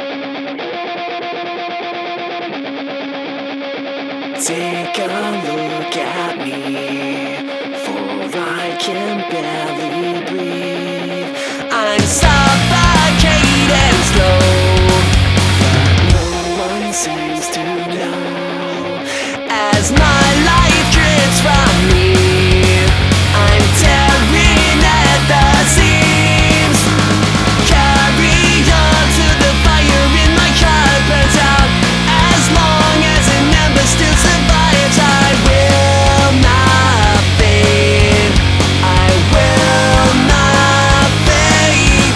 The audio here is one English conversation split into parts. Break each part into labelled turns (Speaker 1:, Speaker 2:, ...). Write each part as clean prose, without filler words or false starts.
Speaker 1: Take a look at me, for I can barely breathe. I'm suffocating slow, but no one seems to know. As my life drifts from me, I'm tearing at the seams. Carry on to the fire in my heart burns out. As long as an ember still survives, I will not fade. I will not fade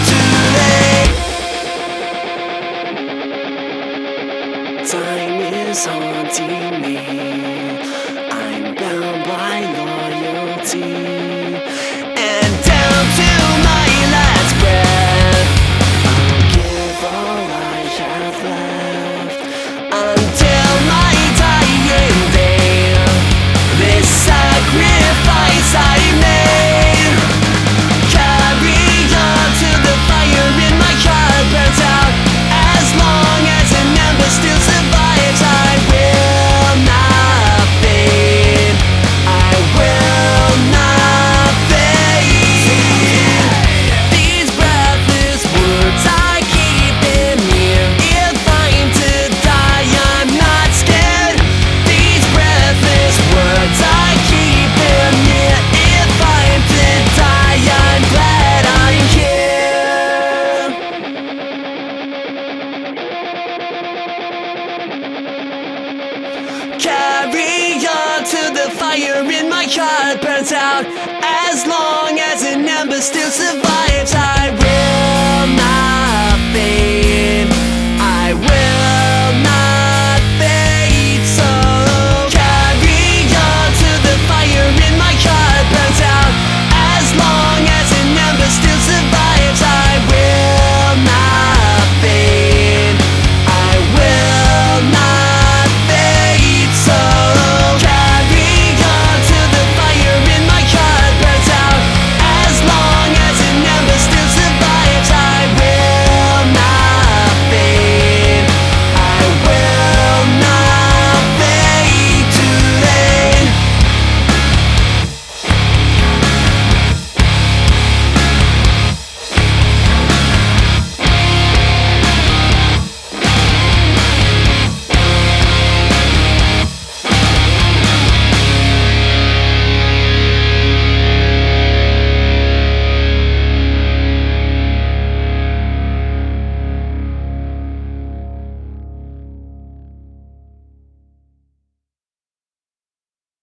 Speaker 1: today. Time is haunting me. I'm bound by loyalty. And down to my last breath, I'll give all I have left. Until my dying day, this sacrifice I made. Carry on to the fire in my heart burns out. As long as an ember still survives, I will not fade. I will not fade. These breathless words I keep in here. If I'm to die, I'm not scared. These breathless words I keep in here. If I'm to die, I'm glad I'm here. Carry on to the fire in my heart burns out. As long as an ember still survives,